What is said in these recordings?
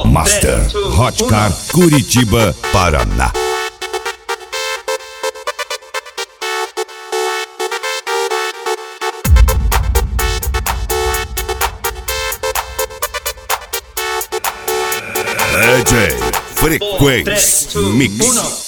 Master Hotcar Curitiba, Paraná. DJ Frequência Mix.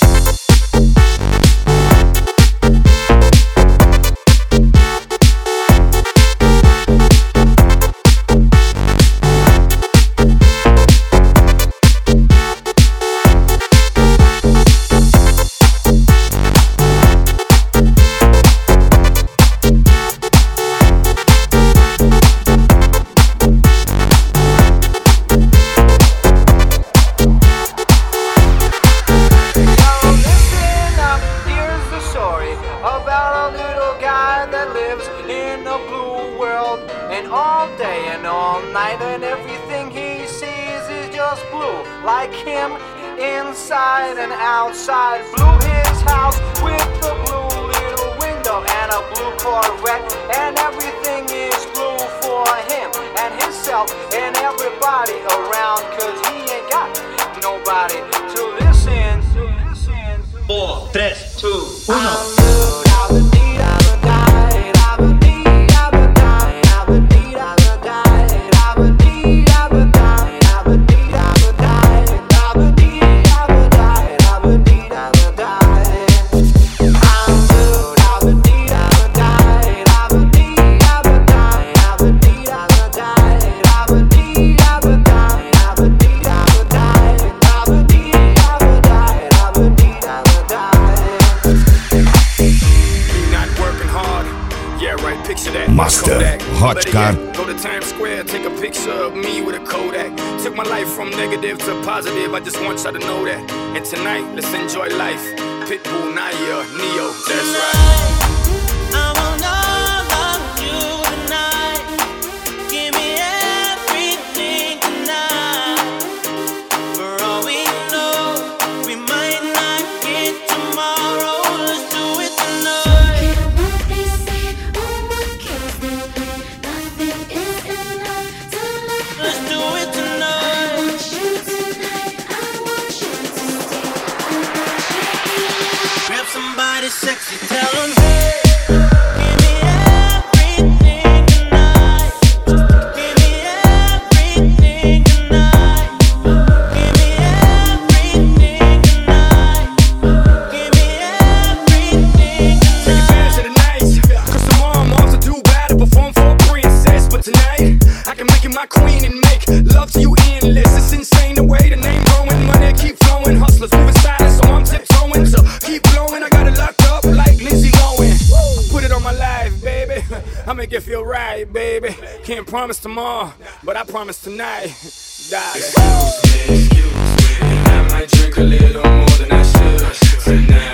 About a little guy that lives in a blue world, and all day and all night, and everything he sees is just blue, like him inside and outside. Blue his house with a blue little window and a blue Corvette, and everything is blue for him and himself and everybody around, 'cause he ain't got nobody to listen. 4, 3, 2, 1. Master Hotcar. Go to Times Square, take a picture of me with a Kodak. Took my life from negative to positive, I just want y'all to know that. And tonight, let's enjoy life. Pitbull, Naya, Neo, that's right. I will love you tonight. Give me everything tonight. For all we know, we might not get tomorrow. Let's do it tonight. Somebody sexy, tell them, hey, give me everything tonight. Give me everything tonight. Give me everything tonight. Give me everything tonight. Take advantage of the night, 'cause tomorrow I'm off to do battle, perform for a princess. But tonight, I can make you my queen and make love to you endless. It's insane the way the name growing, money keep flowing. Hustlers moving silent, so I'm tiptoeing. So keep blowing, I got it locked up like Lindsay Lohan. Put it on my life, baby. I make it feel right, baby. Can't promise tomorrow, but I promise tonight. Excuse me, and I might drink a little more than I should tonight.